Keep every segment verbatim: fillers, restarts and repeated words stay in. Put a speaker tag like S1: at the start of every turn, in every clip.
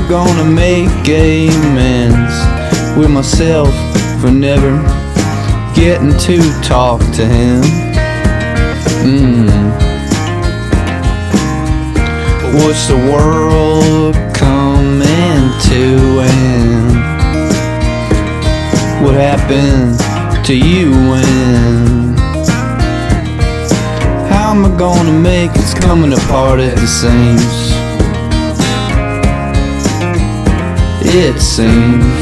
S1: gonna make amends with myself for never getting to talk to him? Mm. What's the world coming to end? What happened to you when? How am I gonna make it's coming apart at the seams? It seems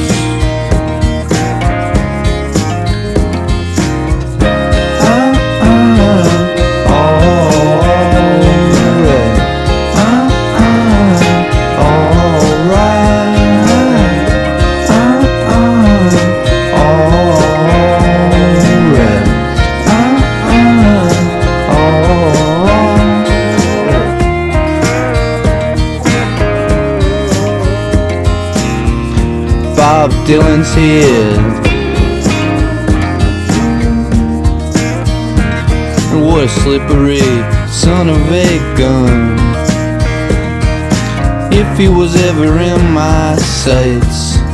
S1: Bob Dylan's here. What a slippery son of a gun. If he was ever in my sights,